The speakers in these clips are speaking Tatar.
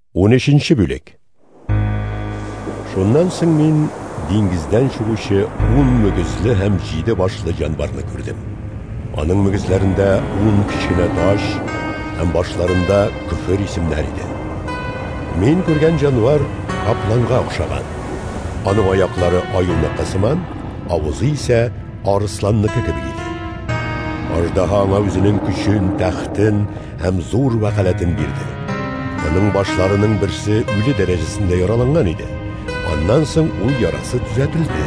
13-нче бүлек. Шуннан соң мин диңгездән чыгучы 10 мөгезле һәм 7 башлы җанварны күрдем. Аның мөгезләрендә 10 кечкенә таш һәм башларында күфер исемнәр иде. Мин күргән җанвар капланга охшаган. Аның аяклары аюныкы сыман, авызы исә арысланныкы кебек иде. Аждаһа аңа үзенең көчен, тәхтен һәм зур вәкаләтен бирде. Аның башларының берсе үле дәрәҗәсендә яраланган иде. Аннан соң ул ярасы төзәтелде.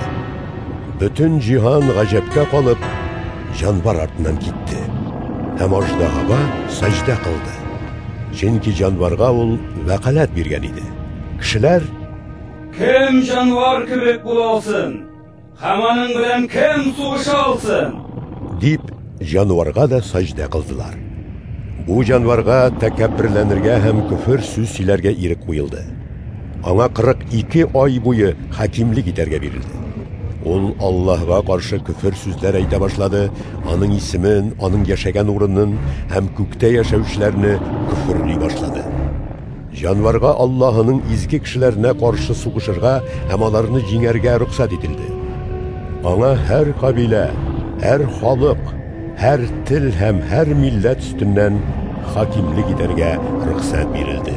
Бөтен җиһан гаҗәпкә калып, җанвар артыннан китте. Һәм аждаһага сәҗдә кылды. Чөнки җанварга ул вәкаләт биргән иде. Кешеләр: "Кем җанвар кебек була алсын? Һәм аның белән кем сугыша алсын?" дип җанварга да сәҗдә кылдылар. Бу җанварга тәкәбберләнергә һәм күфер сүз сөйләргә ирек куелды. Аңа 42 ай буе хакимлек итәргә бирелде. Ул Аллаһка каршы күфер сүзләр әйтә башлады, аның исемен, аның яшәгән урынын һәм күктә яшәүчеләрне күферли башлады. Җанварга Аллаһның изге кешеләренә каршы сугышырга һәм аларны җиңәргә рөхсәт ителде. Аңа һәр кабилә, һәр халык, һәр тел һәм һәр милләт өстеннән хакимлек итәргә рөхсәт бирелде.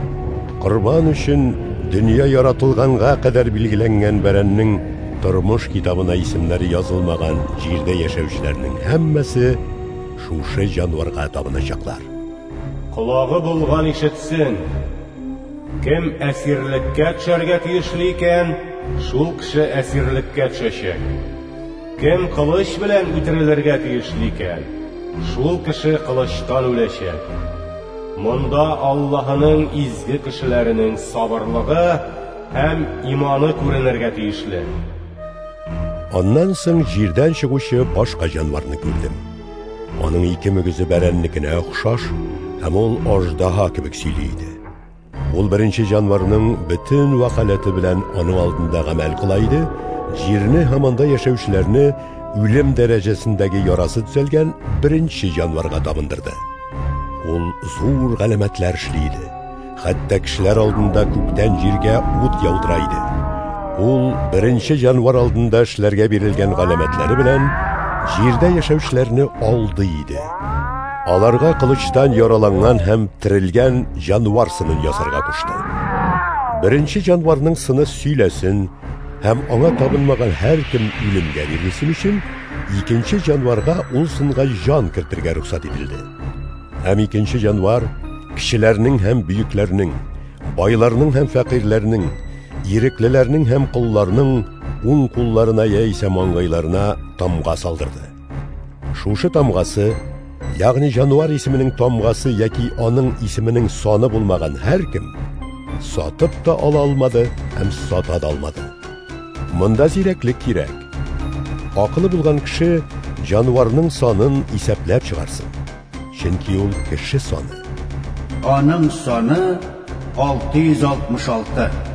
Корбан өчен дөнья яратылганга кадәр билгеләнгән бәрәннең тормыш китабына исемнәре язылмаган җирдә яшәүчеләрнең һәммәсе шушы җанварга табыначаклар. Колагы булган ишетсен. Кем әсирлеккә төшәргә тиешле икән, шул кеше әсирлеккә төшәчәк. Кем кылыч белән үтерелергә тиешле икән, шул кеше кылычтан үләчәк. Монда Аллаһның изге кешеләренең сабырлыгы һәм иманы күренергә тиешле. Аннан соң җирдән чыгучы башка җанварны күрдем. Аның ике мөгезе бәрәннекенә охшаш, һәм ул аждаһа кебек сөйли иде. Ул беренче җанварның бөтен вәкаләте белән аның алдында гамәл кыла иде. Җирне һәм анда яшәүчеләрне үлем дәрәҗәсендәге ярасы төзәлгән беренче җанварга табындырды. Ул зур галәмәтләр эшли иде. Хәтта кешеләр алдында күктән җиргә ут яудыра иде. Ул беренче җанвар алдында эшләргә бирелгән галәмәтләре белән җирдә яшәүчеләрне алды иде. Аларга кылычтан яраланган һәм терелгән җанвар сынын ясарга кушты. Беренче җанварның сыны сөйләсен һәм аңа табынмаган һәр кем үлемгә бирелсен өчен икенче җанварга ул сынга җан кертергә рөхсәт ителде. Һәм икенче җанвар кешеләрнең һәм бөекләрнең, байларның һәм фәкыйрьләрнең, иреклеләрнең һәм кулларның уң кулларына яисә маңгайларына тамга салдырды. Шушы тамгасы, ягъни җанвар исеменең тамгасы яки аның исеменең саны булмаган һәр кем сатып та ала алмады һәм сата да алмады. Монда зирәклек кирәк. Акылы булган кеше җанварның санын исәпләп чыгарсын. Чөнки ул кеше саны. Аның саны 666.